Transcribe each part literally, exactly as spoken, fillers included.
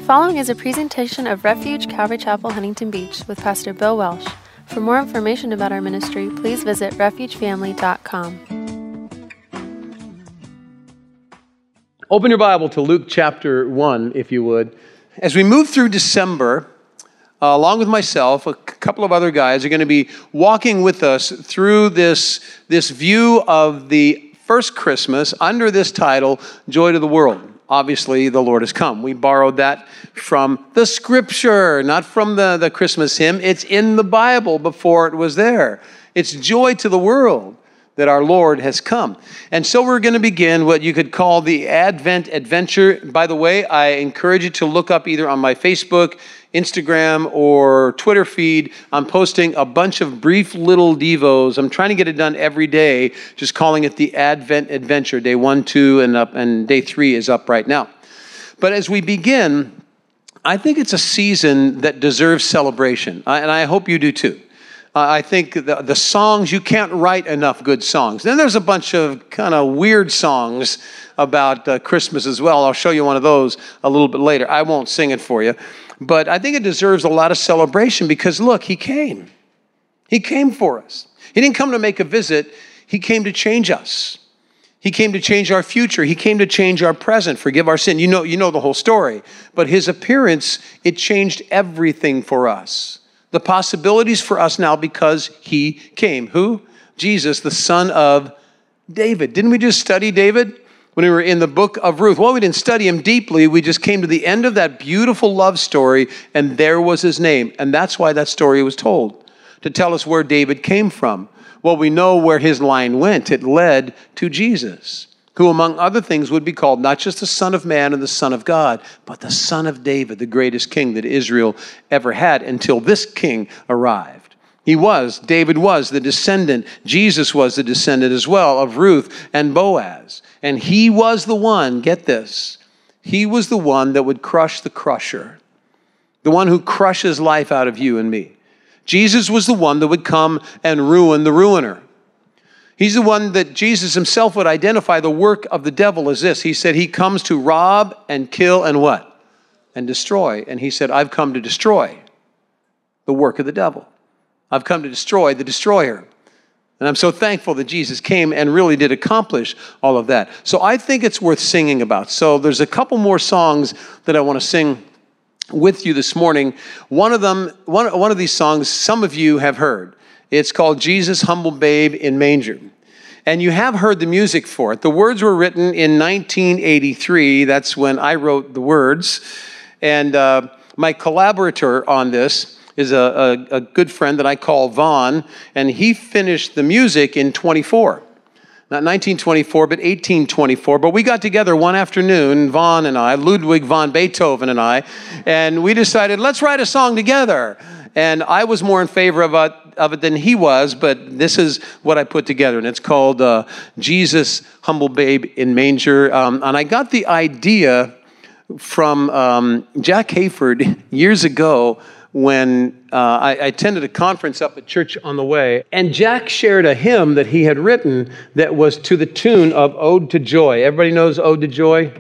following is a presentation of Refuge Calvary Chapel, Huntington Beach with Pastor Bill Welsh. For more information about our ministry, please visit refuge family dot com. Open your Bible to Luke chapter one, if you would. As we move through December, uh, along with myself, a couple of other guys are going to be walking with us through this, this view of the first Christmas under this title, Joy to the World. Obviously, the Lord has come. We borrowed that from the Scripture, not from the, the Christmas hymn. It's in the Bible before it was there. It's joy to the world that our Lord has come. And so we're going to begin what you could call the Advent adventure. By the way, I encourage you to look up either on my Facebook, Instagram, or Twitter feed. I'm posting a bunch of brief little devos. I'm trying to get it done every day, just calling it the Advent adventure. Day one, two, and up, and day three is up right now. But as we begin, I think it's a season that deserves celebration, and I hope you do too. Uh, I think the, the songs, you can't write enough good songs. Then there's a bunch of kind of weird songs about uh, Christmas as well. I'll show you one of those a little bit later. I won't sing it for you. But I think it deserves a lot of celebration because, look, he came. He came for us. He didn't come to make a visit. He came to change us. He came to change our future. He came to change our present, forgive our sin. You know, you know the whole story. But his appearance, it changed everything for us. The possibilities for us now because he came. Who? Jesus, the son of David. Didn't we just study David when we were in the book of Ruth? Well, we didn't study him deeply. We just came to the end of that beautiful love story, and there was his name. And that's why that story was told, to tell us where David came from. Well, we know where his line went. It led to Jesus, who, among other things, would be called not just the Son of Man and the Son of God, but the Son of David, the greatest king that Israel ever had until this king arrived. He was, David was the descendant. Jesus was the descendant as well of Ruth and Boaz. And he was the one, get this, he was the one that would crush the crusher, the one who crushes life out of you and me. Jesus was the one that would come and ruin the ruiner. He's the one that Jesus himself would identify the work of the devil as this. He said he comes to rob and kill and what? And destroy. And he said, I've come to destroy the work of the devil. I've come to destroy the destroyer. And I'm so thankful that Jesus came and really did accomplish all of that. So I think it's worth singing about. So there's a couple more songs that I want to sing with you this morning. One of them, one, one of these songs, some of you have heard. It's called Jesus, Humble Babe in Manger. And you have heard the music for it. The words were written in nineteen eighty-three. That's when I wrote the words. And uh, my collaborator on this is a, a, a good friend that I call Vaughn. And he finished the music in twenty-four. Not nineteen twenty-four, but eighteen twenty-four. But we got together one afternoon, Vaughn and I, Ludwig von Beethoven and I, and we decided, let's write a song together. And I was more in favor of it, of it than he was, but this is what I put together. And it's called uh, Jesus, Humble Babe in Manger. Um, and I got the idea from um, Jack Hayford years ago when uh, I, I attended a conference up at Church on the Way. And Jack shared a hymn that he had written that was to the tune of Ode to Joy. Everybody knows Ode to Joy?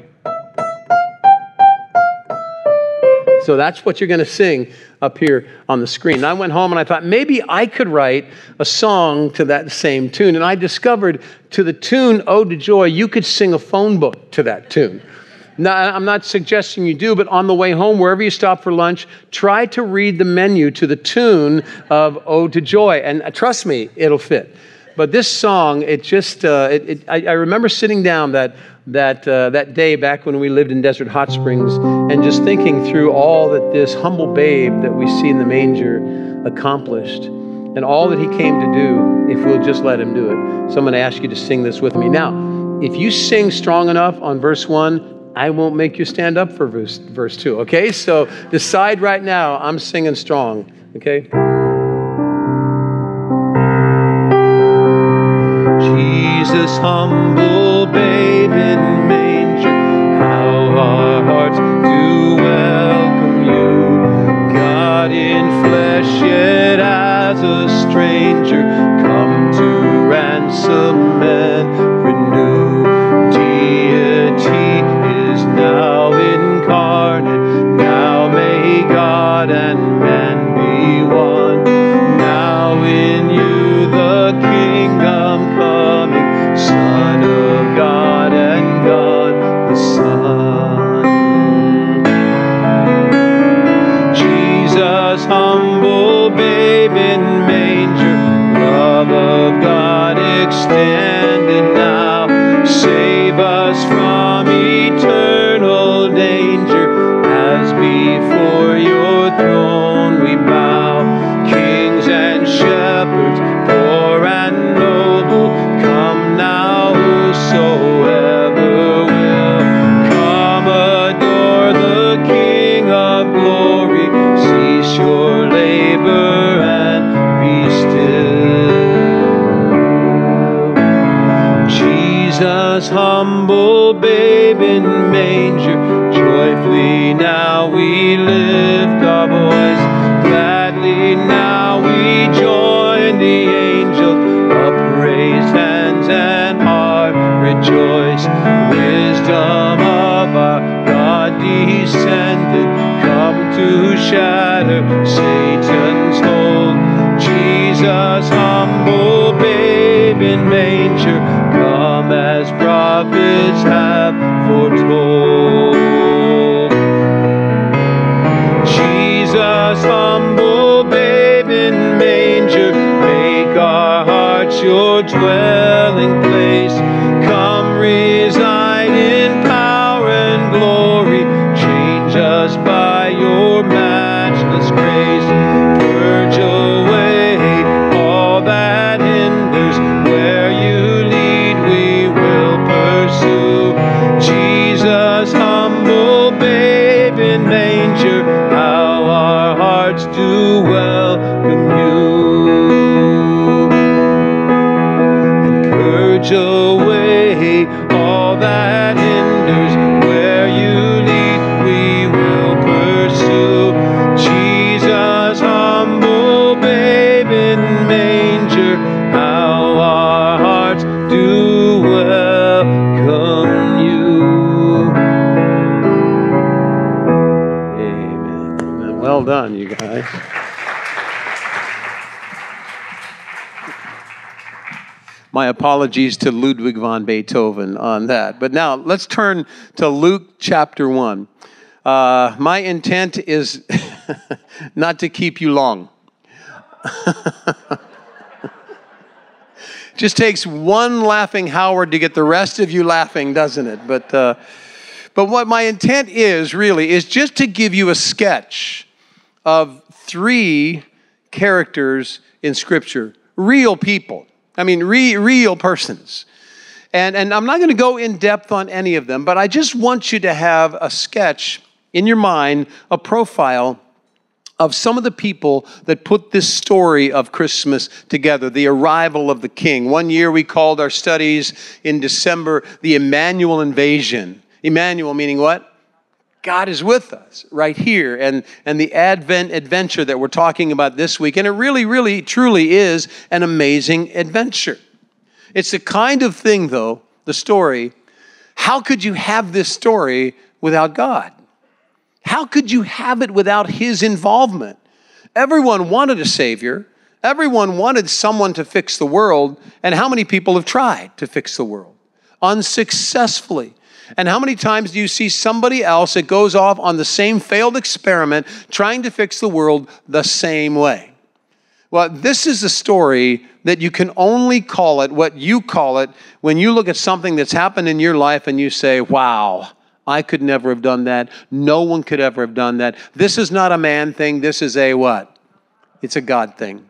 So that's what you're going to sing up here on the screen. And I went home and I thought maybe I could write a song to that same tune. And I discovered to the tune Ode to Joy, you could sing a phone book to that tune. Now, I'm not suggesting you do, but on the way home, wherever you stop for lunch, try to read the menu to the tune of Ode to Joy. And trust me, it'll fit. But this song, it just, uh, it, it, I, I remember sitting down that that uh, that day back when we lived in Desert Hot Springs and just thinking through all that this humble babe that we see in the manger accomplished and all that he came to do if we'll just let him do it. So I'm going to ask you to sing this with me. Now, if you sing strong enough on verse one, I won't make you stand up for verse, verse two, okay? So decide right now, I'm singing strong, okay? Jesus, humble babe in manger, how our hearts do welcome you. God in flesh, yet as a stranger, come to ransom and renew. Deity is now incarnate, now manger, as before your throne we bow. Kings and shepherds, poor and noble, come now whosoever will. Come adore the King of glory, cease your labor and be still. Jesus, humble babe in manger, joyfully now we lift our voice. Gladly now we join the angels, upraised hands and heart rejoice. Wisdom of our God descended, come to shatter Satan's hold. Jesus, humble babe in manger, come as prophets have foretold. Jesus, humble babe in manger, make our hearts your dwelling place. Come reside in power and glory, change us by your matchless grace. Purge away all that hinders, where you lead we will pursue. Jesus, humble babe in manger, how our hearts do welcome you. And purge away all that hinders, where you lead we will pursue. Jesus, humble babe in manger, how our hearts do welcome you. Amen. Well done, you guys. My apologies to Ludwig van Beethoven on that. But now let's turn to Luke chapter one. Uh, my intent is not to keep you long. Just takes one laughing Howard to get the rest of you laughing, doesn't it? But uh, but what my intent is really is just to give you a sketch of three characters in Scripture, real people. I mean, re- real persons. And, and I'm not going to go in depth on any of them, but I just want you to have a sketch in your mind, a profile of some of the people that put this story of Christmas together, the arrival of the King. One year we called our studies in December the Emmanuel invasion. Emmanuel meaning what? God is with us right here. And, and the Advent adventure that we're talking about this week. And it really, really, truly is an amazing adventure. It's the kind of thing, though, the story, how could you have this story without God? How could you have it without His involvement? Everyone wanted a Savior. Everyone wanted someone to fix the world. And how many people have tried to fix the world? Unsuccessfully. And how many times do you see somebody else that goes off on the same failed experiment trying to fix the world the same way? Well, this is a story that you can only call it what you call it when you look at something that's happened in your life and you say, wow, I could never have done that. No one could ever have done that. This is not a man thing. This is a what? It's a God thing.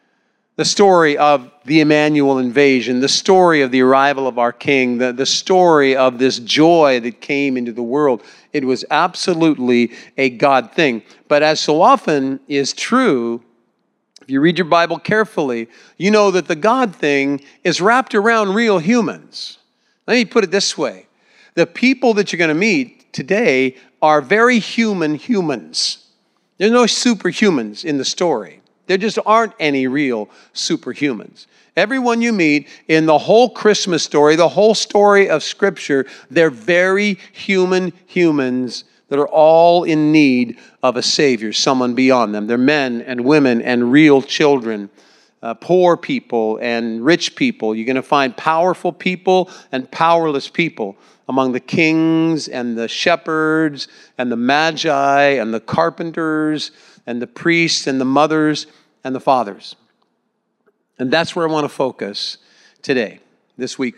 The story of the Emmanuel invasion, the story of the arrival of our King, the, the story of this joy that came into the world. It was absolutely a God thing. But as so often is true, if you read your Bible carefully, you know that the God thing is wrapped around real humans. Let me put it this way. The people that you're going to meet today are very human humans. There's no superhumans in the story. There just aren't any real superhumans. Everyone you meet in the whole Christmas story, the whole story of Scripture, they're very human humans that are all in need of a Savior, someone beyond them. They're men and women and real children, uh, poor people and rich people. You're going to find powerful people and powerless people among the kings and the shepherds and the magi and the carpenters and the priests and the mothers and the fathers. And that's where I want to focus today, this weekend.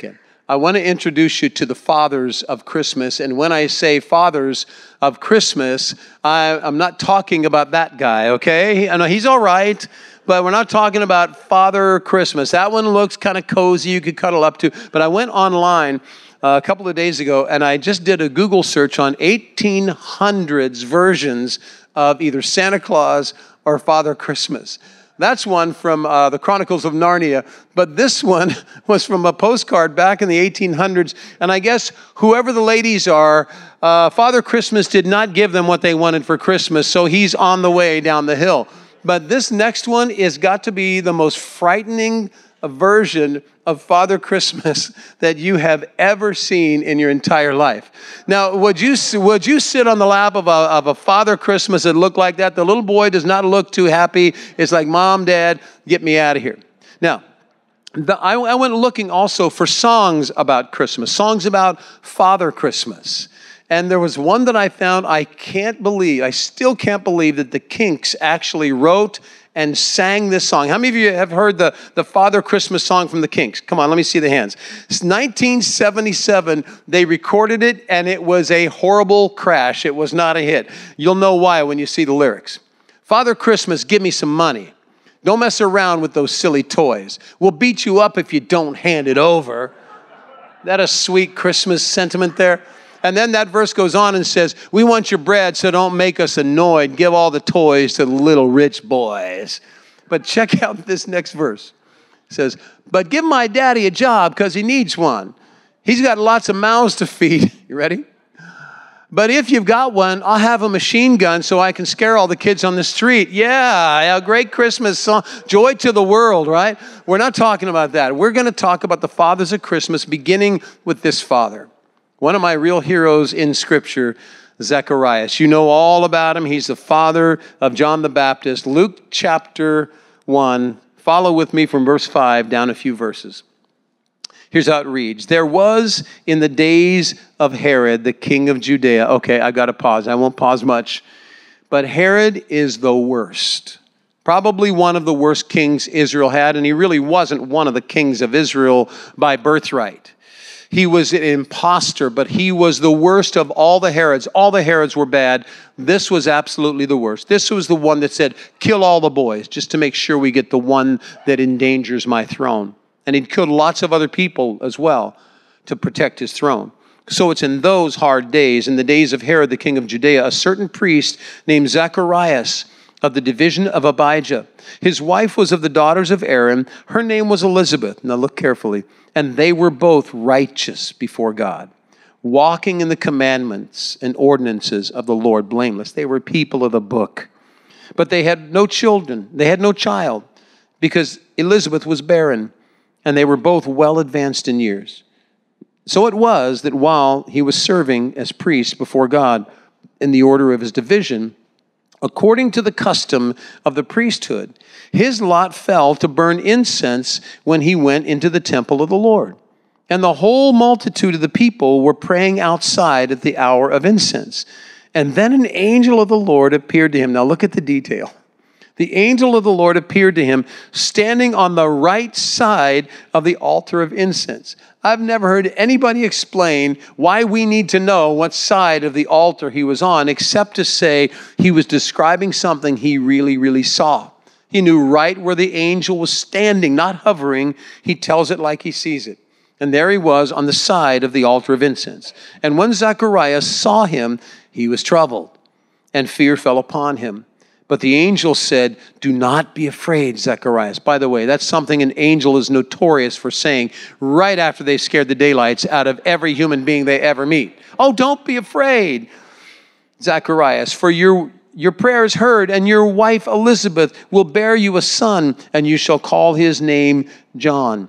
I want to introduce you to the fathers of Christmas. And when I say fathers of Christmas, I, I'm not talking about that guy, okay? I know he's all right, but we're not talking about Father Christmas. That one looks kind of cozy, you could cuddle up to. But I went online uh, a couple of days ago, and I just did a Google search on eighteen hundreds versions of either Santa Claus or Father Christmas. That's one from uh, the Chronicles of Narnia, but this one was from a postcard back in the eighteen hundreds, and I guess whoever the ladies are, uh, Father Christmas did not give them what they wanted for Christmas, so he's on the way down the hill. But this next one has got to be the most frightening version of Father Christmas that you have ever seen in your entire life. Now, would you would you sit on the lap of a, of a Father Christmas that looked like that? The little boy does not look too happy. It's like, Mom, Dad, get me out of here. Now, the, I, I went looking also for songs about Christmas, songs about Father Christmas. And there was one that I found, I can't believe, I still can't believe that the Kinks actually wrote and sang this song. How many of you have heard the, the Father Christmas song from the Kinks? Come on, let me see the hands. It's nineteen seventy-seven, they recorded it, and it was a horrible crash. It was not a hit. You'll know why when you see the lyrics. Father Christmas, give me some money. Don't mess around with those silly toys. We'll beat you up if you don't hand it over. That a sweet Christmas sentiment there? And then that verse goes on and says, we want your bread, so don't make us annoyed. Give all the toys to the little rich boys. But check out this next verse. It says, but give my daddy a job because he needs one. He's got lots of mouths to feed. You ready? But if you've got one, I'll have a machine gun so I can scare all the kids on the street. Yeah, a great Christmas song. Joy to the world, right? We're not talking about that. We're going to talk about the fathers of Christmas, beginning with this father. One of my real heroes in Scripture, Zacharias. You know all about him. He's the father of John the Baptist. Luke chapter one. Follow with me from verse five down a few verses. Here's how it reads. There was in the days of Herod, the king of Judea. Okay, I got to pause. I won't pause much. But Herod is the worst. Probably one of the worst kings Israel had, and he really wasn't one of the kings of Israel by birthright. He was an imposter, but he was the worst of all the Herods. All the Herods were bad. This was absolutely the worst. This was the one that said, kill all the boys, just to make sure we get the one that endangers my throne. And he'd killed lots of other people as well to protect his throne. So it's in those hard days, in the days of Herod, the king of Judea, a certain priest named Zacharias of the division of Abijah. His wife was of the daughters of Aaron. Her name was Elizabeth. Now look carefully. And they were both righteous before God, walking in the commandments and ordinances of the Lord blameless. They were people of the book. But they had no children. They had no child because Elizabeth was barren, and they were both well advanced in years. So it was that while he was serving as priest before God in the order of his division, according to the custom of the priesthood, his lot fell to burn incense when he went into the temple of the Lord. And the whole multitude of the people were praying outside at the hour of incense. And then an angel of the Lord appeared to him. Now look at the detail. The angel of the Lord appeared to him standing on the right side of the altar of incense. I've never heard anybody explain why we need to know what side of the altar he was on, except to say he was describing something he really, really saw. He knew right where the angel was standing, not hovering. He tells it like he sees it. And there he was on the side of the altar of incense. And when Zacharias saw him, he was troubled, and fear fell upon him. But the angel said, do not be afraid, Zacharias. By the way, that's something an angel is notorious for saying right after they scared the daylights out of every human being they ever meet. Oh, don't be afraid, Zacharias, for your, your prayer is heard, and your wife Elizabeth will bear you a son, and you shall call his name John.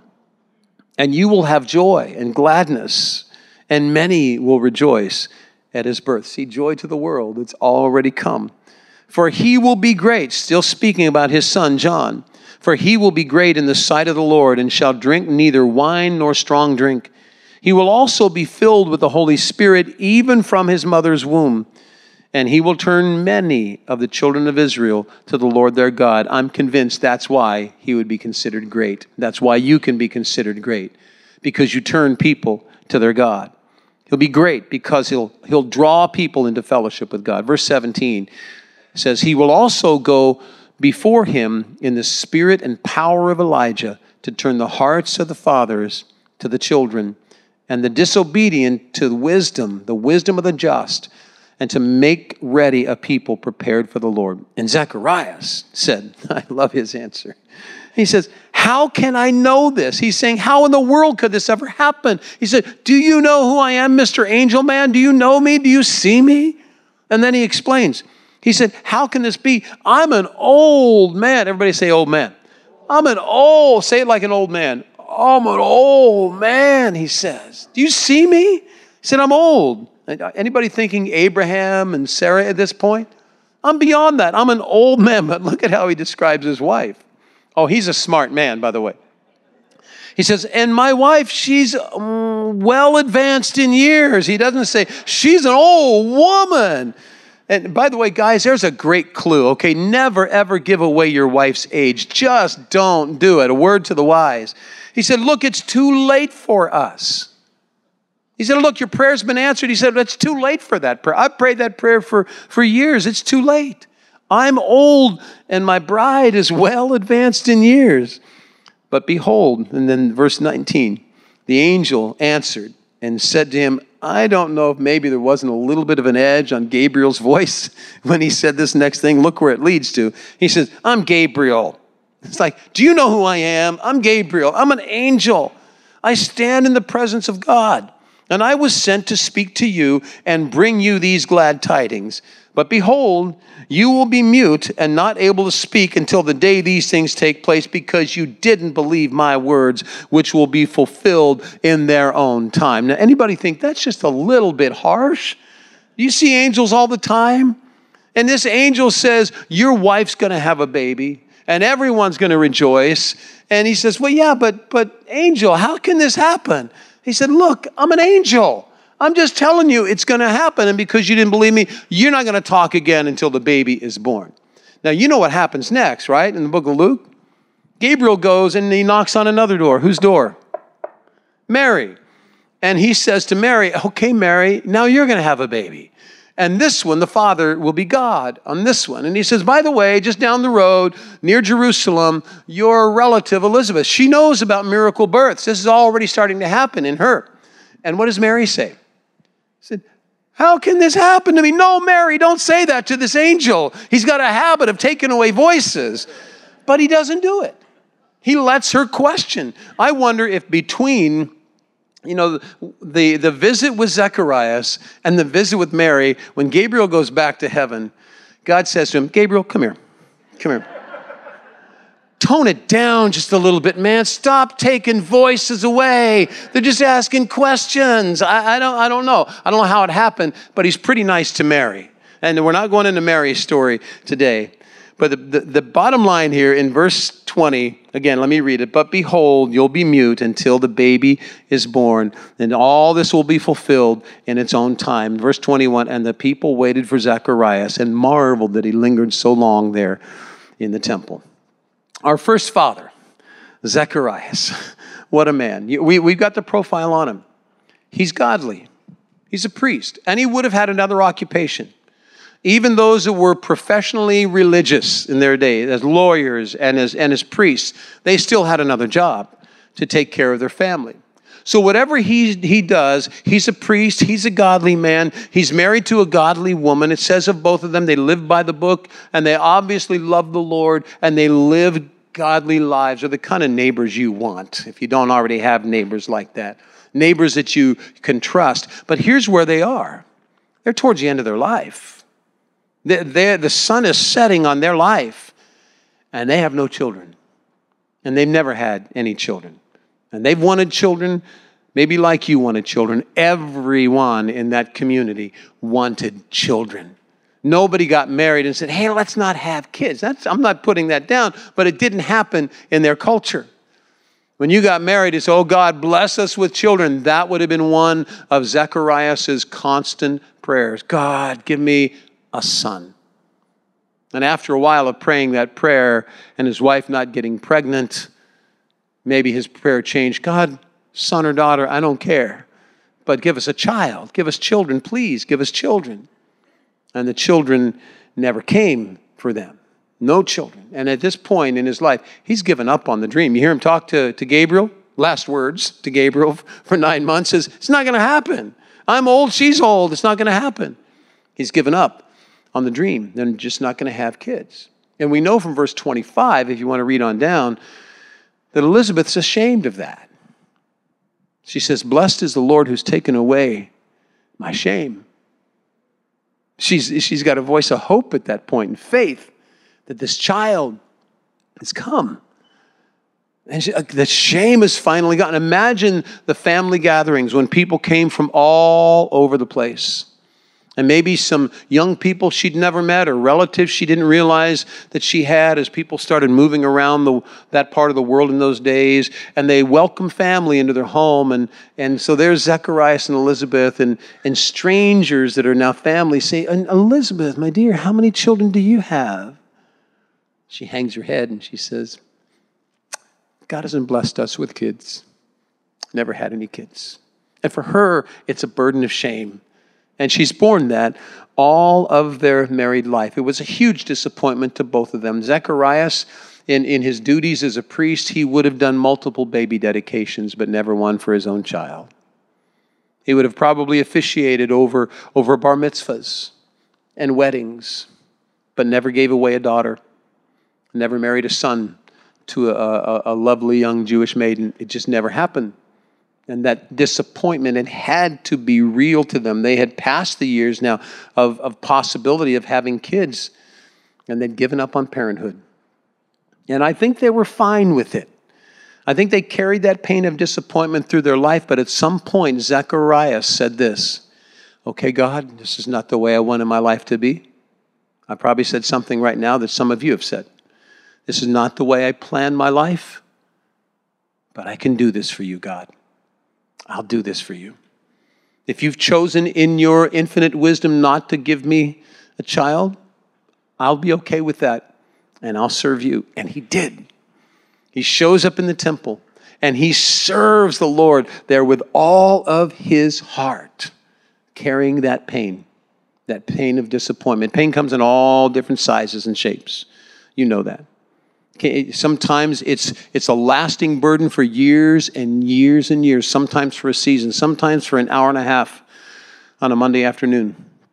And you will have joy and gladness, and many will rejoice at his birth. See, joy to the world, it's already come. For he will be great, still speaking about his son John. For he will be great in the sight of the Lord, and shall drink neither wine nor strong drink. He will also be filled with the Holy Spirit, even from his mother's womb. And he will turn many of the children of Israel to the Lord their God. I'm convinced that's why he would be considered great. That's why you can be considered great. because you turn people to their God. He'll be great because he'll, he'll draw people into fellowship with God. Verse seventeen says, he will also go before him in the spirit and power of Elijah to turn the hearts of the fathers to the children and the disobedient to wisdom, the wisdom of the just, and to make ready a people prepared for the Lord. And Zacharias said, I love his answer. He says, how can I know this? He's saying, how in the world could this ever happen? He said, do you know who I am, Mister Angel Man? Do you know me? Do you see me? And then he explains. He said, how can this be? I'm an old man. Everybody say old man. I'm an old, say it like an old man. I'm an old man, he says. Do you see me? He said, I'm old. Anybody thinking Abraham and Sarah at this point? I'm beyond that. I'm an old man, but look at how he describes his wife. Oh, he's a smart man, by the way. He says, and my wife, she's um, well advanced in years. He doesn't say, she's an old woman. And by the way, guys, there's a great clue, okay? Never, ever give away your wife's age. Just don't do it. A word to the wise. He said, look, it's too late for us. He said, look, your prayer's been answered. He said, it's too late for that prayer. I've prayed that prayer for, for years. It's too late. I'm old, and my bride is well advanced in years. But behold, and then verse nineteen, the angel answered and said to him, I don't know if maybe there wasn't a little bit of an edge on Gabriel's voice when he said this next thing. Look where it leads to. He says, I'm Gabriel. It's like, do you know who I am? I'm Gabriel. I'm an angel. I stand in the presence of God. And I was sent to speak to you and bring you these glad tidings. But behold, you will be mute and not able to speak until the day these things take place, because you didn't believe my words, which will be fulfilled in their own time. Now, anybody think that's just a little bit harsh? Do you see angels all the time? And this angel says, your wife's going to have a baby and everyone's going to rejoice. And he says, well, yeah, but, but angel, how can this happen? He said, look, I'm an angel. I'm just telling you it's going to happen. And because you didn't believe me, you're not going to talk again until the baby is born. Now, you know what happens next, right? In the book of Luke, Gabriel goes and he knocks on another door. Whose door? Mary. And he says to Mary, okay, Mary, now you're going to have a baby. And this one, the father will be God on this one. And he says, by the way, just down the road near Jerusalem, your relative Elizabeth, she knows about miracle births. This is already starting to happen in her. And what does Mary say? She said, how can this happen to me? No, Mary, don't say that to this angel. He's got a habit of taking away voices. But he doesn't do it. He lets her question. I wonder if between, you know, the, the visit with Zacharias and the visit with Mary, when Gabriel goes back to heaven, God says to him, Gabriel, come here. Come here. Tone it down just a little bit, man. Stop taking voices away. They're just asking questions. I, I don't I don't know. I don't know how it happened, but he's pretty nice to Mary. And we're not going into Mary's story today. But the, the, the bottom line here in verse twenty, again, let me read it. But behold, you'll be mute until the baby is born, and all this will be fulfilled in its own time. Verse twenty-one, and the people waited for Zacharias and marveled that he lingered so long there in the temple. Our first father, Zacharias. What a man. We, we've got the profile on him. He's godly. He's a priest. And he would have had another occupation. Even those who were professionally religious in their day, as lawyers and as, and as priests, they still had another job to take care of their family. So whatever he, he does, he's a priest, he's a godly man, he's married to a godly woman. It says of both of them, they live by the book, and they obviously love the Lord, and they live godly lives. They're the kind of neighbors you want, if you don't already have neighbors like that. Neighbors that you can trust. But here's where they are. They're towards the end of their life. They're, they're, the sun is setting on their life, and they have no children. And they've never had any children. And they've wanted children, maybe like you wanted children. Everyone in that community wanted children. Nobody got married and said, hey, let's not have kids. That's, I'm not putting that down, but it didn't happen in their culture. When you got married, it's, oh, God, bless us with children. That would have been one of Zacharias' constant prayers. God, give me a son. And after a while of praying that prayer and his wife not getting pregnant, maybe his prayer changed. God, son or daughter, I don't care. But give us a child. Give us children, please. Give us children. And the children never came for them. No children. And at this point in his life, he's given up on the dream. You hear him talk to, to Gabriel, last words to Gabriel for nine months, says, it's not going to happen. I'm old, she's old. It's not going to happen. He's given up on the dream. They're just not going to have kids. And we know from verse twenty-five, if you want to read on down, that Elizabeth's ashamed of that. She says, blessed is the Lord who's taken away my shame. She's, she's got a voice of hope at that point, and faith that this child has come. And she, the shame is finally gone. Imagine the family gatherings when people came from all over the place. And maybe some young people she'd never met or relatives she didn't realize that she had as people started moving around the, that part of the world in those days. And they welcome family into their home. And, and so there's Zacharias and Elizabeth and, and strangers that are now family say, Elizabeth, my dear, how many children do you have? She hangs her head and she says, God hasn't blessed us with kids. Never had any kids. And for her, it's a burden of shame. And she's borne that all of their married life. It was a huge disappointment to both of them. Zacharias, in, in his duties as a priest, he would have done multiple baby dedications, but never one for his own child. He would have probably officiated over, over bar mitzvahs and weddings, but never gave away a daughter, never married a son to a, a, a lovely young Jewish maiden. It just never happened. And that disappointment, it had to be real to them. They had passed the years now of, of possibility of having kids, and they'd given up on parenthood. And I think they were fine with it. I think they carried that pain of disappointment through their life, but at some point, Zacharias said this, okay, God, this is not the way I wanted my life to be. I probably said something right now that some of you have said. This is not the way I planned my life, but I can do this for you, God. I'll do this for you. If you've chosen in your infinite wisdom not to give me a child, I'll be okay with that, and I'll serve you. And he did. He shows up in the temple, and he serves the Lord there with all of his heart, carrying that pain, that pain of disappointment. Pain comes in all different sizes and shapes. You know that. Sometimes it's it's a lasting burden for years and years and years, sometimes for a season, sometimes for an hour and a half on a Monday afternoon,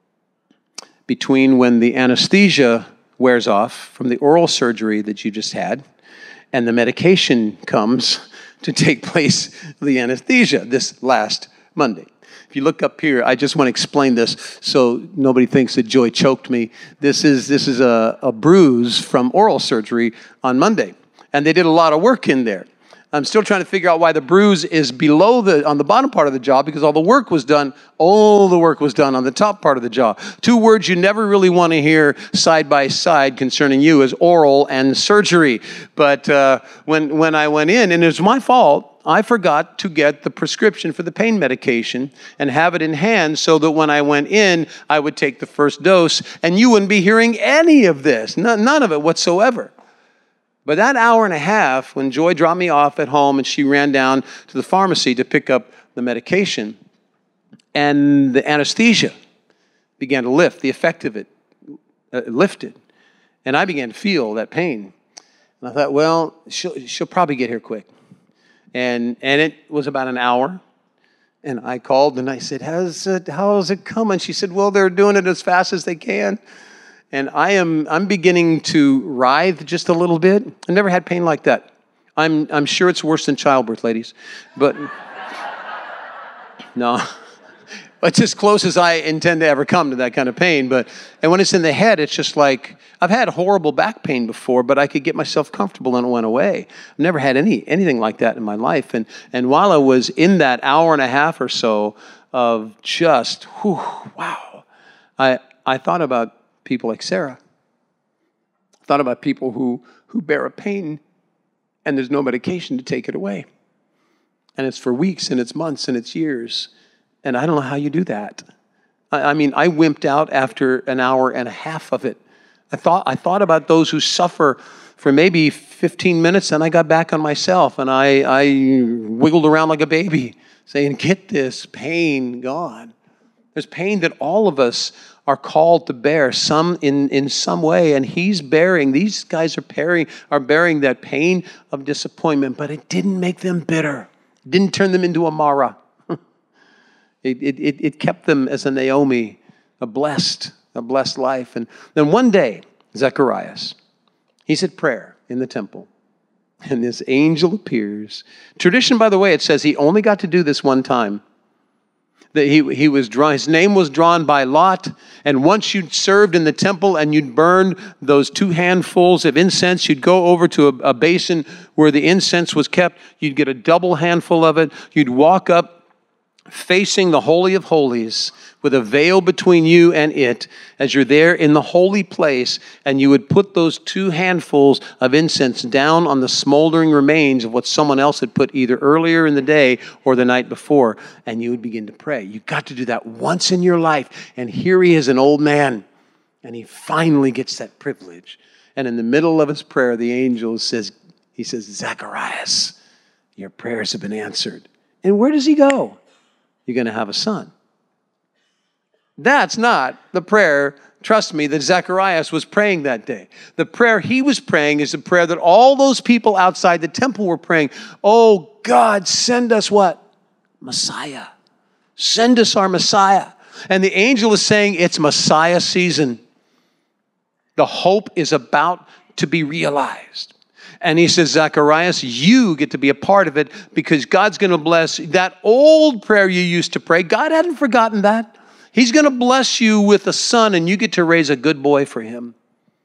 between when the anesthesia wears off from the oral surgery that you just had and the medication comes to take place of the anesthesia this last Monday. If you look up here, I just want to explain this so nobody thinks that Joy choked me. This is this is a, a bruise from oral surgery on Monday. And they did a lot of work in there. I'm still trying to figure out why the bruise is below the, on the bottom part of the jaw, because all the work was done, all the work was done on the top part of the jaw. Two words you never really want to hear side by side concerning you is oral and surgery. But uh, when, when I went in, and it was my fault, I forgot to get the prescription for the pain medication and have it in hand so that when I went in, I would take the first dose and you wouldn't be hearing any of this, none, none of it whatsoever. But that hour and a half, when Joy dropped me off at home and she ran down to the pharmacy to pick up the medication, and the anesthesia began to lift, the effect of it uh, lifted. And I began to feel that pain. And I thought, well, she'll, she'll probably get here quick. And and it was about an hour. And I called and I said, How's it, how is it coming? She said, well, they're doing it as fast as they can. And I am I'm beginning to writhe just a little bit. I never had pain like that. I'm I'm sure it's worse than childbirth, ladies. But no. It's as close as I intend to ever come to that kind of pain. But and when it's in the head, it's just like, I've had horrible back pain before, but I could get myself comfortable and it went away. I've never had any anything like that in my life. And and while I was in that hour and a half or so of just, whew, wow, I I thought about people like Sarah. I thought about people who who bear a pain and there's no medication to take it away. And it's for weeks and it's months and it's years. And I don't know how you do that. I, I mean, I wimped out after an hour and a half of it. I thought I thought about those who suffer for maybe fifteen minutes, then I got back on myself, and I, I wiggled around like a baby, saying, get this pain gone. There's pain that all of us are called to bear, some in, in some way, and he's bearing, these guys are bearing, are bearing that pain of disappointment, but it didn't make them bitter. It didn't turn them into a Mara. it, it, it kept them as a Naomi, a blessed, a blessed life. And then one day, Zacharias, he's at prayer in the temple, and this angel appears. Tradition, by the way, it says he only got to do this one time. That he, he was drawn, his name was drawn by lot, and once you'd served in the temple and you'd burned those two handfuls of incense, you'd go over to a, a basin where the incense was kept, you'd get a double handful of it, you'd walk up facing the Holy of Holies with a veil between you and it as you're there in the holy place, and you would put those two handfuls of incense down on the smoldering remains of what someone else had put either earlier in the day or the night before, and you would begin to pray. You got to do that once in your life, and here he is, an old man, and he finally gets that privilege. And in the middle of his prayer, the angel says, he says, Zacharias, your prayers have been answered. And where does he go? You're going to have a son. That's not the prayer, trust me, that Zacharias was praying that day. The prayer he was praying is the prayer that all those people outside the temple were praying. Oh, God, send us what? Messiah. Send us our Messiah. And the angel is saying it's Messiah season. The hope is about to be realized. And he says, Zacharias, you get to be a part of it because God's going to bless that old prayer you used to pray. God hadn't forgotten that. He's going to bless you with a son, and you get to raise a good boy for him.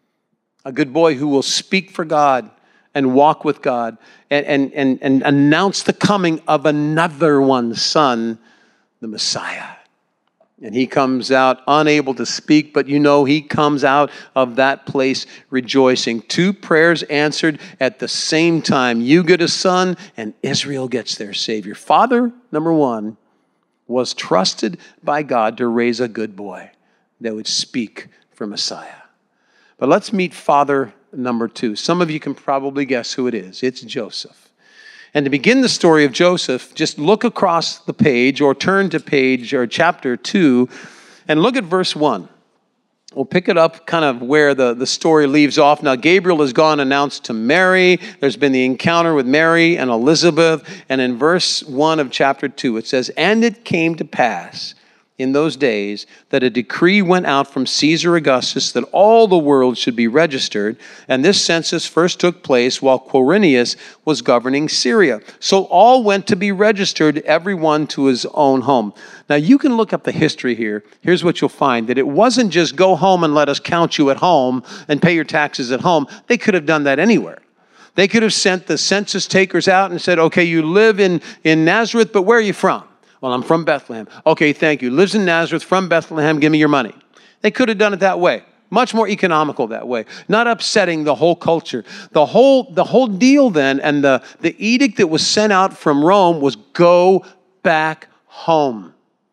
A good boy who will speak for God and walk with God and, and, and, and announce the coming of another one's son, the Messiah. And he comes out unable to speak, but you know he comes out of that place rejoicing. Two prayers answered at the same time. You get a son, and Israel gets their Savior. Father, number one, was trusted by God to raise a good boy that would speak for Messiah. But let's meet father number two. Some of you can probably guess who it is. It's Joseph. And to begin the story of Joseph, just look across the page or turn to page or chapter two and look at verse one. We'll pick it up kind of where the, the story leaves off. Now, Gabriel has gone announced to Mary. There's been the encounter with Mary and Elizabeth. And in verse one of chapter two, it says, and it came to pass in those days that a decree went out from Caesar Augustus that all the world should be registered. And this census first took place while Quirinius was governing Syria. So all went to be registered, everyone to his own home. Now you can look up the history here. Here's what you'll find, that it wasn't just go home and let us count you at home and pay your taxes at home. They could have done that anywhere. They could have sent the census takers out and said, okay, you live in, in Nazareth, but where are you from? Well, I'm from Bethlehem. Okay, thank you. Lives in Nazareth, from Bethlehem, give me your money. They could have done it that way. Much more economical that way. Not upsetting the whole culture. The whole, the whole deal then, and the, the edict that was sent out from Rome was go back home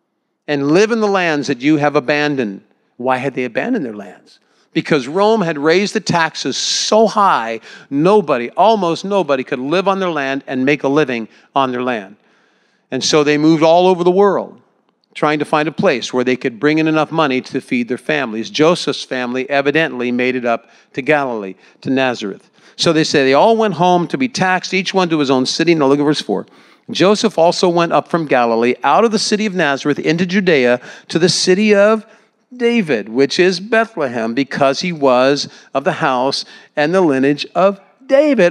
and live in the lands that you have abandoned. Why had they abandoned their lands? Because Rome had raised the taxes so high, nobody, almost nobody could live on their land and make a living on their land. And so they moved all over the world, trying to find a place where they could bring in enough money to feed their families. Joseph's family evidently made it up to Galilee, to Nazareth. So they say they all went home to be taxed, each one to his own city. Now look at verse four. Joseph also went up from Galilee, out of the city of Nazareth, into Judea, to the city of David, which is Bethlehem, because he was of the house and the lineage of David.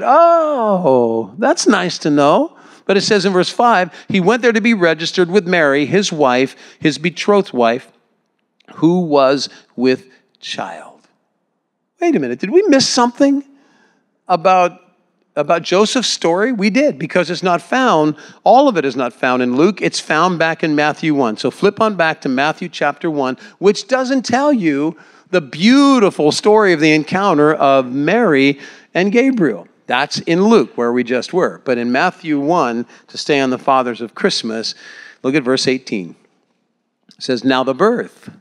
Oh, that's nice to know. But it says in verse five, he went there to be registered with Mary, his wife, his betrothed wife, who was with child. Wait a minute, did we miss something about, about Joseph's story? We did, because it's not found, all of it is not found in Luke. It's found back in Matthew one. So flip on back to Matthew chapter one, which doesn't tell you the beautiful story of the encounter of Mary and Gabriel. That's in Luke, where we just were. But in Matthew one, to stay on the fathers of Christmas, look at verse eighteen. It says, now the birth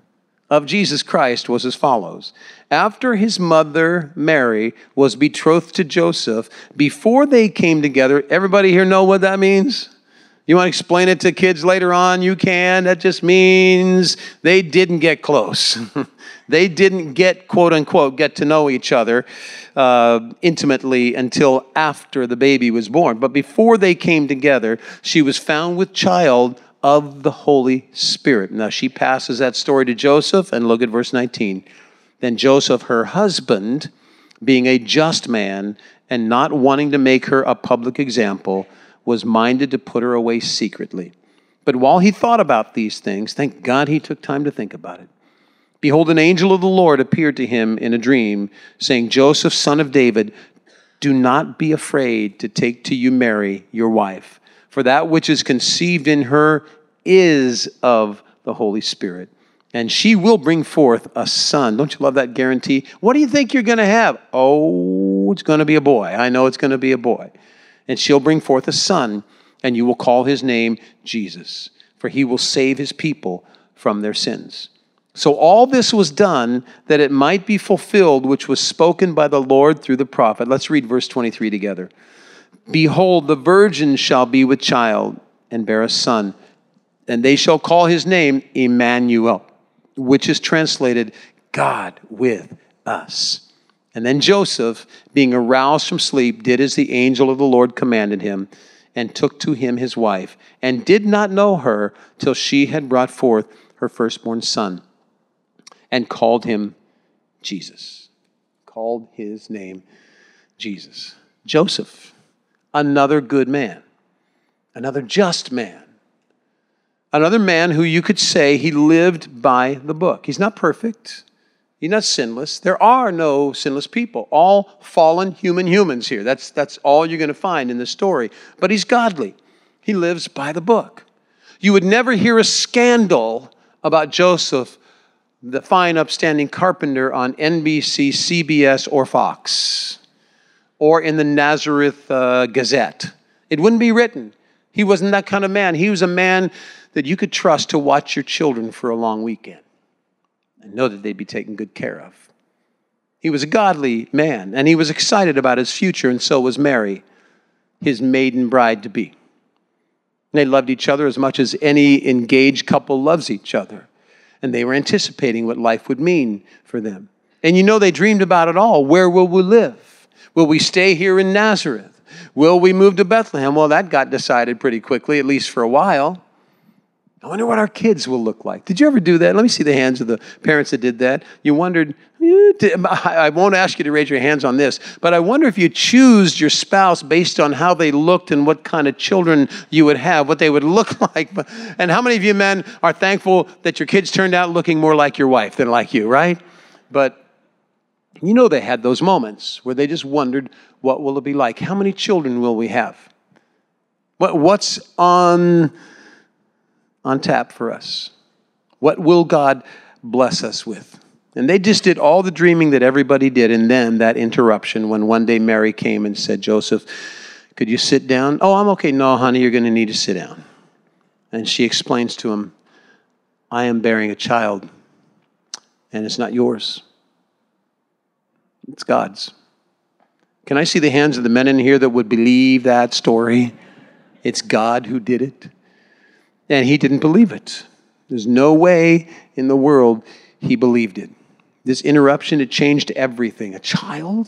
of Jesus Christ was as follows. After his mother, Mary, was betrothed to Joseph, before they came together, everybody here know what that means? You want to explain it to kids later on? You can. That just means they didn't get close. They didn't get, quote unquote, get to know each other uh, intimately until after the baby was born. But before they came together, she was found with child of the Holy Spirit. Now she passes that story to Joseph, and look at verse nineteen. Then Joseph, her husband, being a just man and not wanting to make her a public example, was minded to put her away secretly. But while he thought about these things, thank God he took time to think about it. Behold, an angel of the Lord appeared to him in a dream, saying, Joseph, son of David, do not be afraid to take to you Mary, your wife, for that which is conceived in her is of the Holy Spirit. And she will bring forth a son. Don't you love that guarantee? What do you think you're going to have? Oh, it's going to be a boy. I know it's going to be a boy. And she'll bring forth a son, and you will call his name Jesus, for he will save his people from their sins. So all this was done that it might be fulfilled, which was spoken by the Lord through the prophet. Let's read verse twenty-three together. Behold, the virgin shall be with child and bear a son, and they shall call his name Emmanuel, which is translated God with us. And then Joseph, being aroused from sleep, did as the angel of the Lord commanded him, and took to him his wife, and did not know her till she had brought forth her firstborn son, and called him Jesus. Called his name Jesus. Joseph, another good man, another just man, another man who you could say he lived by the book. He's not perfect. He's not sinless. There are no sinless people. All fallen human humans here. That's, that's all you're going to find in this story. But he's godly. He lives by the book. You would never hear a scandal about Joseph, the fine, upstanding carpenter, on N B C, C B S, or Fox, or in the Nazareth uh, Gazette. It wouldn't be written. He wasn't that kind of man. He was a man that you could trust to watch your children for a long weekend and know that they'd be taken good care of. He was a godly man, and he was excited about his future, and so was Mary, his maiden bride-to-be. They loved each other as much as any engaged couple loves each other, and they were anticipating what life would mean for them. And you know they dreamed about it all. Where will we live? Will we stay here in Nazareth? Will we move to Bethlehem? Well, that got decided pretty quickly, at least for a while. I wonder what our kids will look like. Did you ever do that? Let me see the hands of the parents that did that. You wondered, I won't ask you to raise your hands on this, but I wonder if you choose your spouse based on how they looked and what kind of children you would have, what they would look like. And how many of you men are thankful that your kids turned out looking more like your wife than like you, right? But you know they had those moments where they just wondered, what will it be like? How many children will we have? What, what's on... on tap for us? What will God bless us with? And they just did all the dreaming that everybody did, and then that interruption when one day Mary came and said, Joseph, could you sit down? Oh, I'm okay. No, honey, you're going to need to sit down. And she explains to him, I am bearing a child, and it's not yours. It's God's. Can I see the hands of the men in here that would believe that story? It's God who did it. And he didn't believe it. There's no way in the world he believed it. This interruption, it changed everything. A child?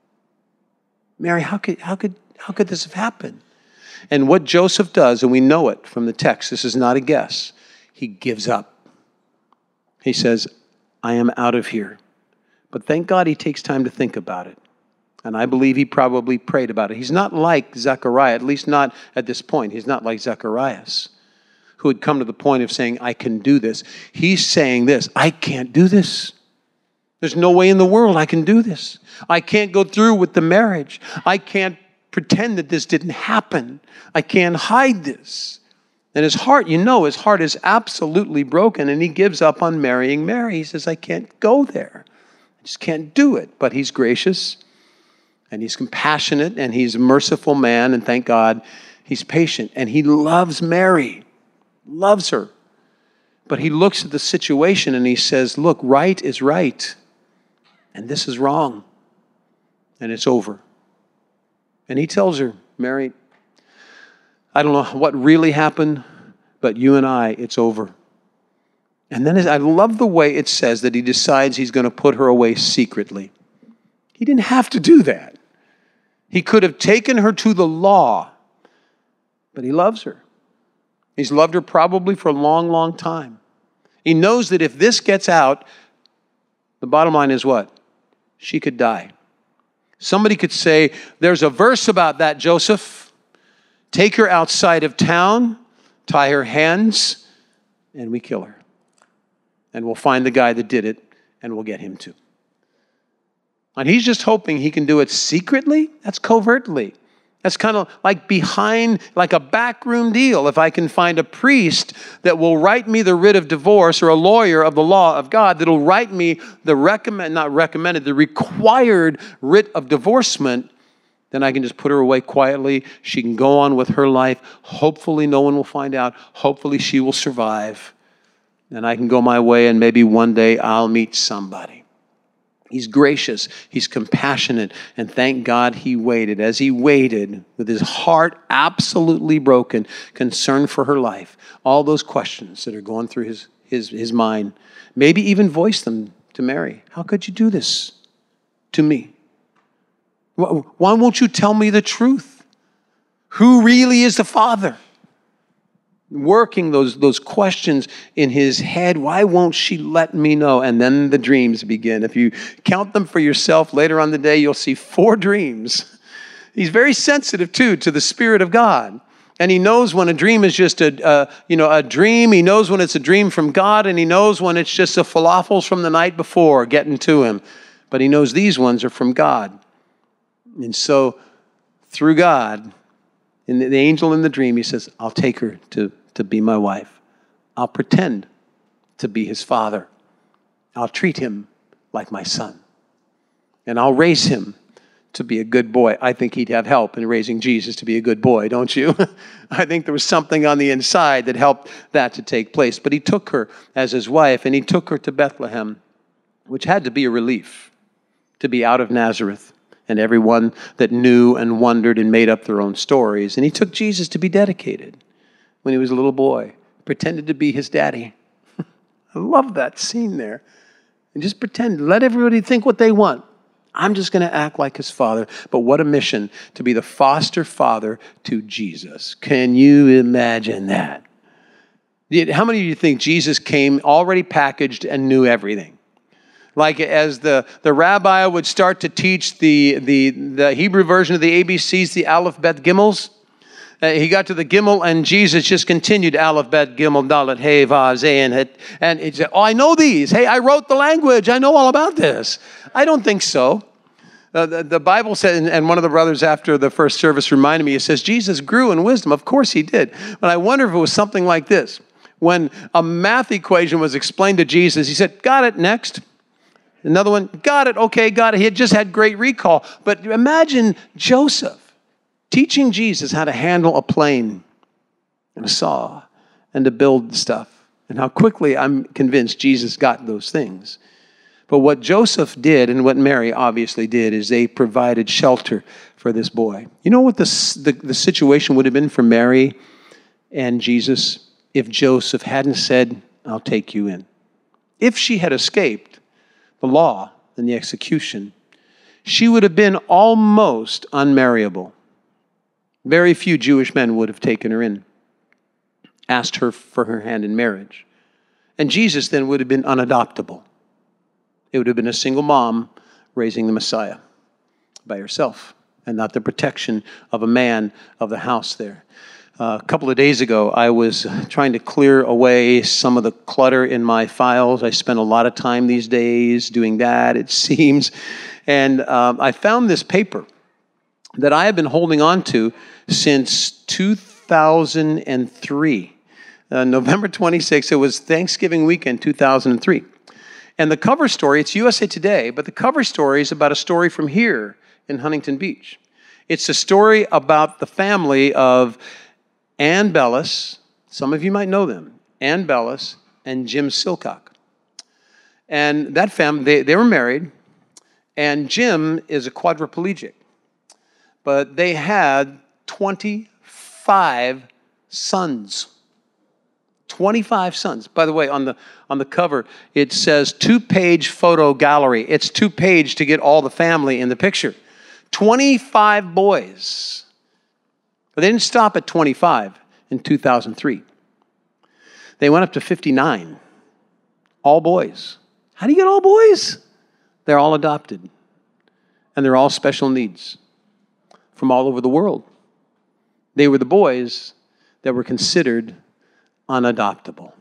Mary, how could, how could, how could this have happened? And what Joseph does, and we know it from the text, this is not a guess, he gives up. He says, I am out of here. But thank God he takes time to think about it. And I believe he probably prayed about it. He's not like Zechariah, at least not at this point. He's not like Zacharias, who had come to the point of saying, I can do this. He's saying this, I can't do this. There's no way in the world I can do this. I can't go through with the marriage. I can't pretend that this didn't happen. I can't hide this. And his heart, you know, his heart is absolutely broken, and he gives up on marrying Mary. He says, I can't go there. I just can't do it. But he's gracious, and he's compassionate, and he's a merciful man, and thank God he's patient. And he loves Mary. Loves her. But he looks at the situation and he says, look, right is right, and this is wrong, and it's over. And he tells her, Mary, I don't know what really happened, but you and I, it's over. And then I love the way it says that he decides he's going to put her away secretly. He didn't have to do that. He could have taken her to the law, but he loves her. He's loved her probably for a long, long time. He knows that if this gets out, the bottom line is what? She could die. Somebody could say, there's a verse about that, Joseph. Take her outside of town, tie her hands, and we kill her. And we'll find the guy that did it, and we'll get him too. And he's just hoping he can do it secretly. That's covertly. That's kind of like behind, like a backroom deal. If I can find a priest that will write me the writ of divorce, or a lawyer of the law of God that'll write me the recommend, not recommended, the required writ of divorcement, then I can just put her away quietly. She can go on with her life. Hopefully no one will find out. Hopefully she will survive. And I can go my way, and maybe one day I'll meet somebody. He's gracious. He's compassionate. And thank God he waited. As he waited, with his heart absolutely broken, concerned for her life, all those questions that are going through his, his, his mind, maybe even voice them to Mary. How could you do this to me? Why won't you tell me the truth? Who really is the Father? Working those, those questions in his head. Why won't she let me know? And then the dreams begin. If you count them for yourself later on the day, you'll see four dreams. He's very sensitive, too, to the Spirit of God. And he knows when a dream is just a, uh, you know, a dream. He knows when it's a dream from God, and he knows when it's just the falafels from the night before getting to him. But he knows these ones are from God. And so, through God, in the, the angel in the dream, he says, I'll take her to to be my wife. I'll pretend to be his father. I'll treat him like my son. And I'll raise him to be a good boy. I think he'd have help in raising Jesus to be a good boy, don't you? I think there was something on the inside that helped that to take place. But he took her as his wife, and he took her to Bethlehem, which had to be a relief to be out of Nazareth and everyone that knew and wondered and made up their own stories. And he took Jesus to be dedicated. When he was a little boy, pretended to be his daddy. I love that scene there. And just pretend, let everybody think what they want. I'm just going to act like his father. But what a mission to be the foster father to Jesus. Can you imagine that? How many of you think Jesus came already packaged and knew everything? Like as the, the rabbi would start to teach the, the, the Hebrew version of the A B Cs, the Aleph, Bet, Gimels, Uh, he got to the Gimel, and Jesus just continued Aleph, Bet, Gimel, Dalet, Hey, Vav, Zayin, Het. And he said, oh, I know these. Hey, I wrote the language. I know all about this. I don't think so. Uh, the, the Bible said, and, and one of the brothers after the first service reminded me, it says, Jesus grew in wisdom. Of course he did. But I wonder if it was something like this. When a math equation was explained to Jesus, he said, got it, next. Another one, got it, okay, got it. He had just had great recall. But imagine Joseph teaching Jesus how to handle a plane and a saw and to build stuff. And how quickly I'm convinced Jesus got those things. But what Joseph did and what Mary obviously did is they provided shelter for this boy. You know what the, the, the situation would have been for Mary and Jesus if Joseph hadn't said, I'll take you in. If she had escaped the law and the execution, she would have been almost unmarriable. Very few Jewish men would have taken her in, asked her for her hand in marriage. And Jesus then would have been unadoptable. It would have been a single mom raising the Messiah by herself and not the protection of a man of the house there. Uh, a couple of days ago, I was trying to clear away some of the clutter in my files. I spend a lot of time these days doing that, it seems. And um, I found this paper that I have been holding on to since two thousand three. Uh, November twenty-sixth, it was Thanksgiving weekend, two thousand three. And the cover story, it's U S A Today, but the cover story is about a story from here in Huntington Beach. It's a story about the family of Ann Bellis. Some of you might know them. Ann Bellis and Jim Silcock. And that family, they, they were married, and Jim is a quadriplegic. But they had twenty-five sons. twenty-five sons. By the way, on the on the cover, it says two-page photo gallery. It's two-page to get all the family in the picture. twenty-five boys. But they didn't stop at twenty-five in two thousand three. They went up to fifty-nine. All boys. How do you get all boys? They're all adopted. And they're all special needs from all over the world. They were the boys that were considered unadoptable.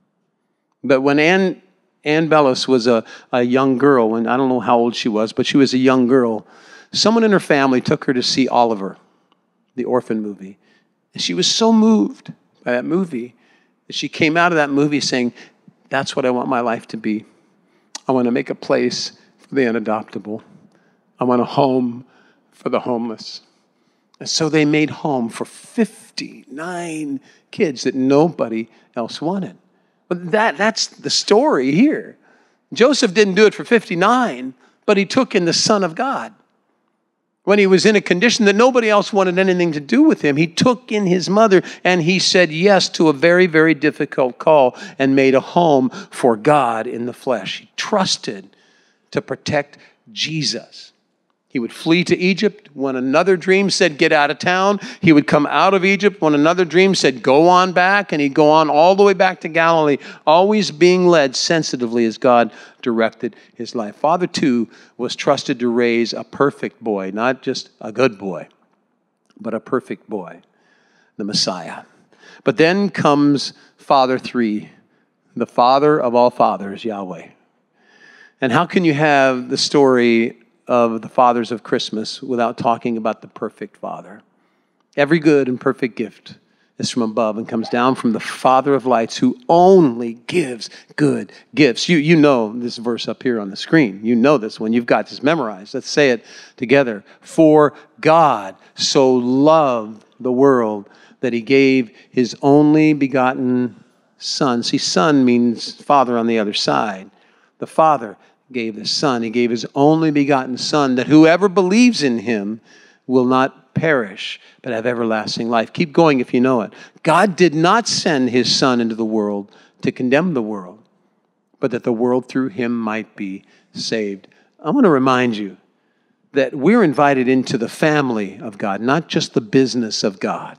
But when Ann, Ann Bellis was a, a young girl, and I don't know how old she was, but she was a young girl, someone in her family took her to see Oliver, the orphan movie. And she was so moved by that movie that she came out of that movie saying, that's what I want my life to be. I want to make a place for the unadoptable. I want a home for the homeless. And so they made home for fifty-nine kids that nobody else wanted. But that, that's the story here. Joseph didn't do it for fifty-nine, but he took in the Son of God. When he was in a condition that nobody else wanted anything to do with him, he took in his mother and he said yes to a very, very difficult call and made a home for God in the flesh. He trusted to protect Jesus. He would flee to Egypt when another dream said, get out of town. He would come out of Egypt when another dream said, go on back. And he'd go on all the way back to Galilee, always being led sensitively as God directed his life. Father, too, was trusted to raise a perfect boy, not just a good boy, but a perfect boy, the Messiah. But then comes Father three, the Father of all fathers, Yahweh. And how can you have the story of the fathers of Christmas without talking about the perfect Father? Every good and perfect gift is from above and comes down from the Father of lights, who only gives good gifts. You, you know this verse up here on the screen. You know this one. You've got this memorized. Let's say it together. For God so loved the world that he gave his only begotten Son. See, Son means Father on the other side. The Father gave the Son. He gave his only begotten Son, that whoever believes in him will not perish, but have everlasting life. Keep going if you know it. God did not send his Son into the world to condemn the world, but that the world through him might be saved. I want to remind you that we're invited into the family of God, not just the business of God.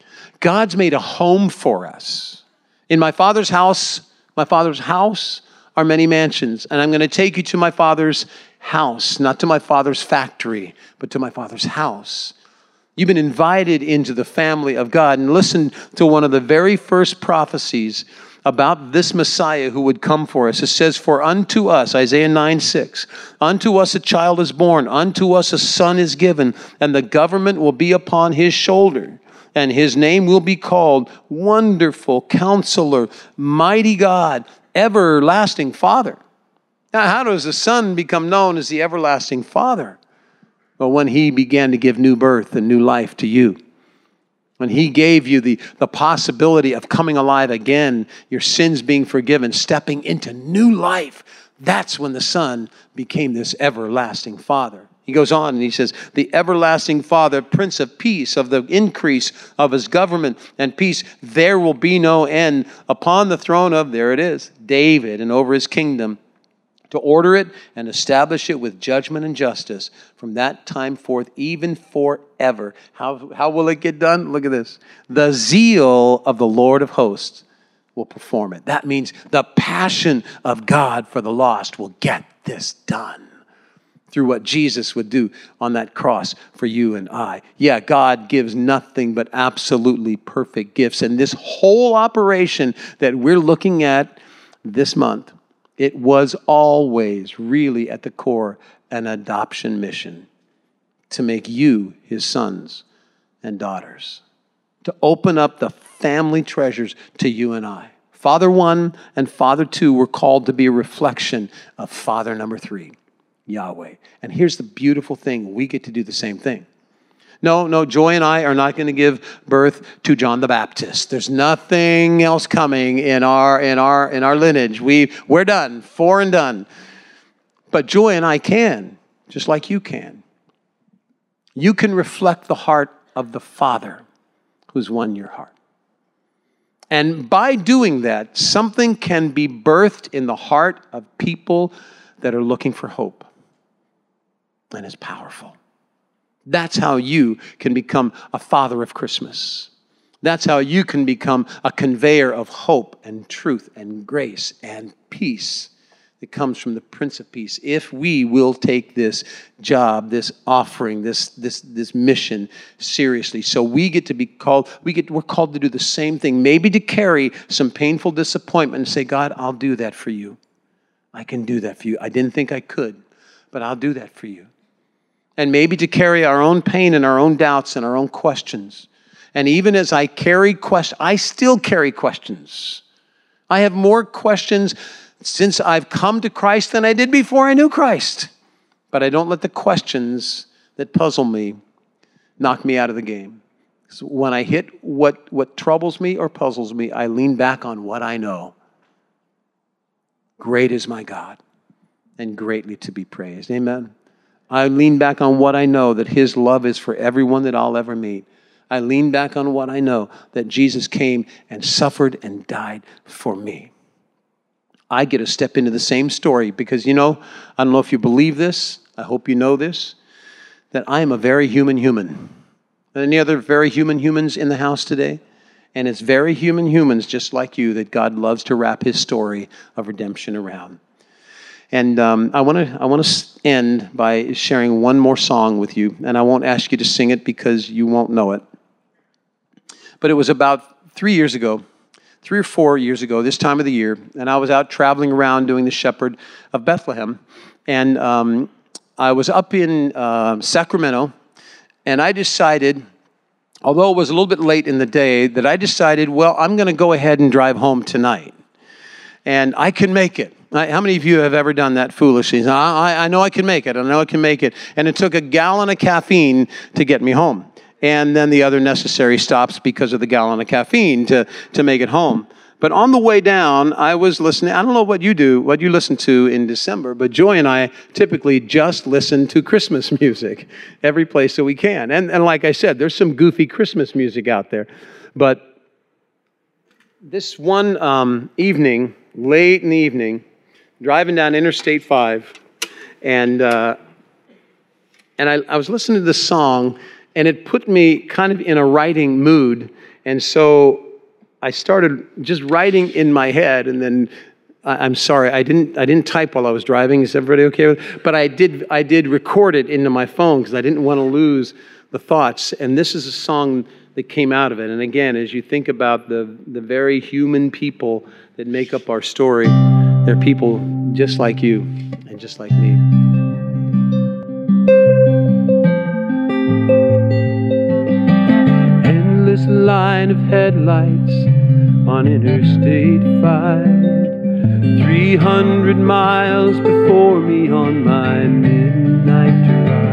God's made a home for us. In my Father's house, my Father's house are many mansions, and I'm going to take you to my Father's house, not to my Father's factory, but to my Father's house. You've been invited into the family of God. And listen to one of the very first prophecies about this Messiah who would come for us. It says, for unto us, Isaiah nine six, unto us a child is born, unto us a son is given, and the government will be upon his shoulder. And his name will be called Wonderful Counselor, Mighty God, Everlasting Father. Now, how does the Son become known as the Everlasting Father? Well, when he began to give new birth and new life to you. When he gave you the, the possibility of coming alive again, your sins being forgiven, stepping into new life, that's when the Son became this everlasting Father. He goes on and he says, the everlasting Father, Prince of Peace, of the increase of his government and peace, there will be no end upon the throne of, there it is, David, and over his kingdom, to order it and establish it with judgment and justice from that time forth, even forever. How, how will it get done? Look at this. The zeal of the Lord of hosts will perform it. That means the passion of God for the lost will get this done through what Jesus would do on that cross for you and I. Yeah, God gives nothing but absolutely perfect gifts. And this whole operation that we're looking at this month, it was always really at the core an adoption mission to make you his sons and daughters, to open up the family treasures to you and I. Father one and Father two were called to be a reflection of Father number three, Yahweh. And here's the beautiful thing. We get to do the same thing. No, no, Joy and I are not going to give birth to John the Baptist. There's nothing else coming in our in our in our lineage. We we're done, for and done. But Joy and I can, just like you can. You can reflect the heart of the Father who's won your heart. And by doing that, something can be birthed in the heart of people that are looking for hope. And it's powerful. That's how you can become a father of Christmas. That's how you can become a conveyor of hope and truth and grace and peace that comes from the Prince of Peace. If we will take this job, this offering, this, this, this mission seriously. So we get to be called, we get, we're called to do the same thing, maybe to carry some painful disappointment and say, God, I'll do that for you. I can do that for you. I didn't think I could, but I'll do that for you. And maybe to carry our own pain and our own doubts and our own questions. And even as I carry questions, I still carry questions. I have more questions since I've come to Christ than I did before I knew Christ. But I don't let the questions that puzzle me knock me out of the game. So when I hit what, what troubles me or puzzles me, I lean back on what I know. Great is my God, and greatly to be praised. Amen. I lean back on what I know, that his love is for everyone that I'll ever meet. I lean back on what I know, that Jesus came and suffered and died for me. I get to step into the same story because, you know, I don't know if you believe this. I hope you know this, that I am a very human human. Any other very human humans in the house today? And it's very human humans just like you that God loves to wrap his story of redemption around. And um, I want to I want to end by sharing one more song with you. And I won't ask you to sing it because you won't know it. But it was about three years ago, three or four years ago, this time of the year. And I was out traveling around doing the Shepherd of Bethlehem. And um, I was up in uh, Sacramento. And I decided, although it was a little bit late in the day, that I decided, well, I'm going to go ahead and drive home tonight. And I can make it. How many of you have ever done that foolishly? I, I know I can make it. I know I can make it. And it took a gallon of caffeine to get me home. And then the other necessary stops because of the gallon of caffeine to, to make it home. But on the way down, I was listening. I don't know what you do, what you listen to in December, but Joy and I typically just listen to Christmas music every place that we can. And, and like I said, there's some goofy Christmas music out there. But this one um, evening, late in the evening, driving down Interstate five, and uh, and I, I was listening to this song, and it put me kind of in a writing mood. And so I started just writing in my head, and then I, I'm sorry, I didn't I didn't type while I was driving. Is everybody okay with it? But I did I did record it into my phone because I didn't want to lose the thoughts. And this is a song that came out of it. And again, as you think about the the very human people that make up our story, they're people just like you and just like me. Endless line of headlights on Interstate five, three hundred miles before me on my midnight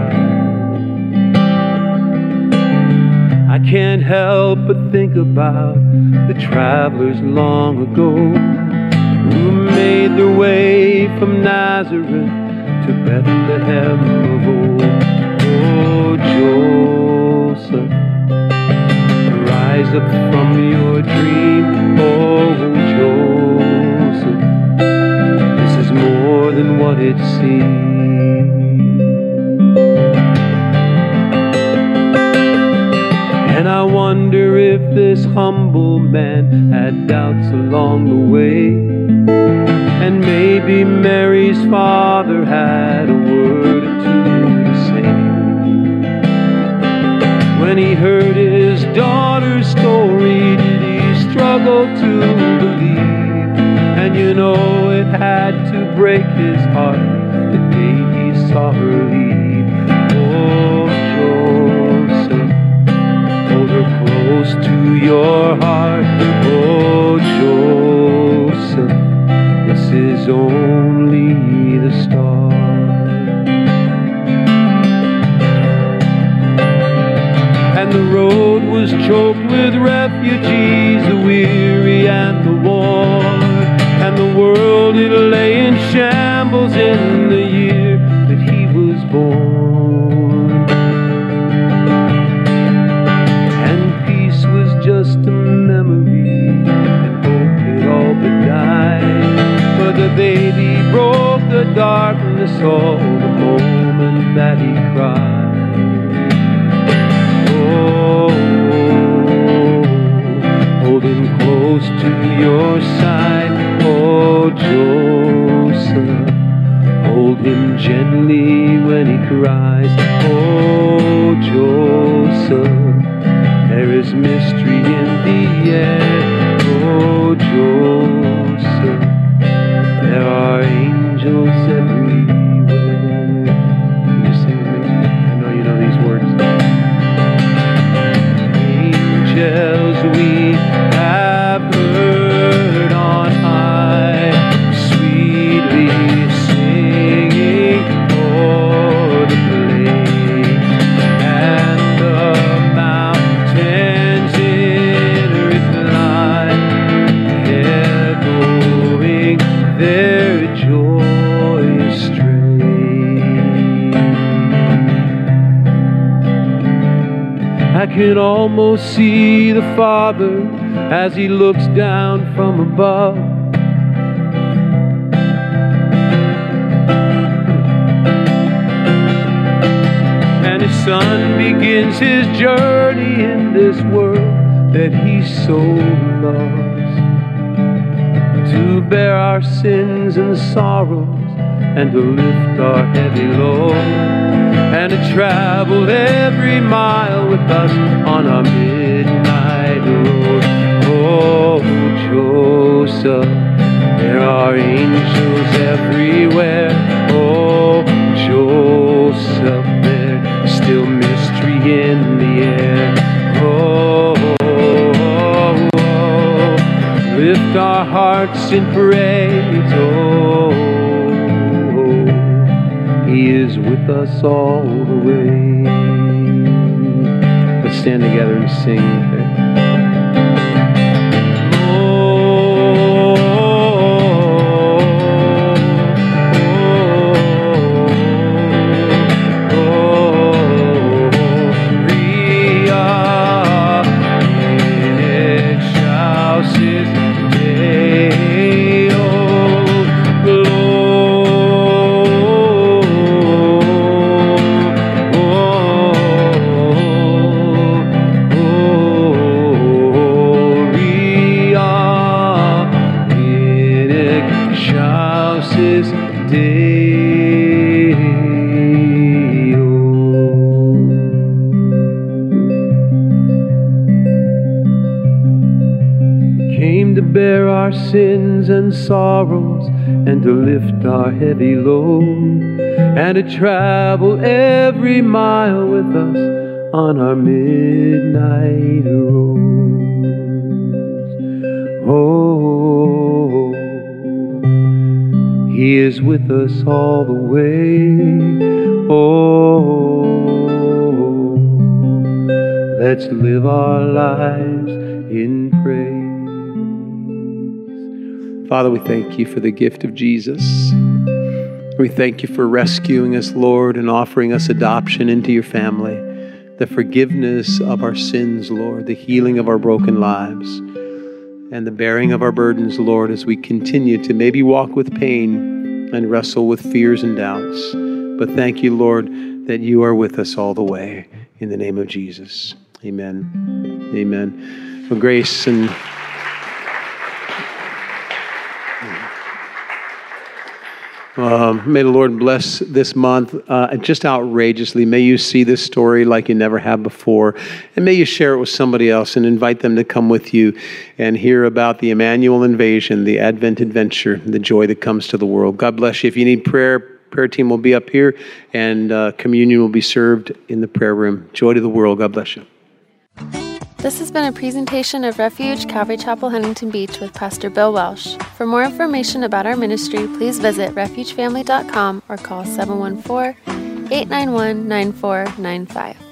drive. I can't help but think about the travelers long ago who made their way from Nazareth to Bethlehem of old. Oh, Joseph, rise up from your dream. Oh, Joseph, this is more than what it seems. And I wonder if this humble man had doubts along the way. And maybe Mary's father had a word or two to say. When he heard his daughter's story, did he struggle to believe? And you know it had to break his heart the day he saw her leave. Oh, Joseph, hold her close to your heart. Oh, Joseph, this is only the start. and the road was choked with refugees, the weary and the worn, and the world it lay in shambles in the year that he was born. And peace was just a memory, and hope had all but died. But the baby broke the darkness all the moment that he cried. Oh, hold him close to your side, oh Joseph. Hold him gently when he cries, oh Joseph. There is mystery in the air, oh Joseph. There are angels everywhere. Can you sing with me? I know you know these words. Angels we have heard on high, sweetly singing o'er the plain, and the mountains in reply, echoing their joyous strain. I can almost see the Father as he looks down from above. And his Son begins his journey in this world that he so loves, to bear our sins and sorrows, and to lift our heavy load, and to travel every mile with us on our midnight road. Oh, Joseph, there are angels everywhere. Oh, Joseph, there's still mystery in the air. Oh, oh, oh, lift our hearts in praise. Oh, he is with us all the way. Let's stand together and sing. Oh, oh, oh, Ria in excelsis Deo, bear our sins and sorrows, and to lift our heavy load, and to travel every mile with us on our midnight roads. Oh, he is with us all the way. Oh, let's live our lives in praise. Father, we thank you for the gift of Jesus. We thank you for rescuing us, Lord, and offering us adoption into your family, the forgiveness of our sins, Lord, the healing of our broken lives, and the bearing of our burdens, Lord, as we continue to maybe walk with pain and wrestle with fears and doubts. But thank you, Lord, that you are with us all the way. In the name of Jesus, amen. Amen. Well, grace and Um, may the Lord bless this month uh, just outrageously. May you see this story like you never have before. And may you share it with somebody else and invite them to come with you and hear about the Emmanuel invasion, the Advent adventure, the joy that comes to the world. God bless you. If you need prayer, prayer team will be up here, and uh, communion will be served in the prayer room. Joy to the world. God bless you. This has been a presentation of Refuge Calvary Chapel, Huntington Beach with Pastor Bill Welsh. For more information about our ministry, please visit refuge family dot com or call seven one four, eight nine one, nine four nine five.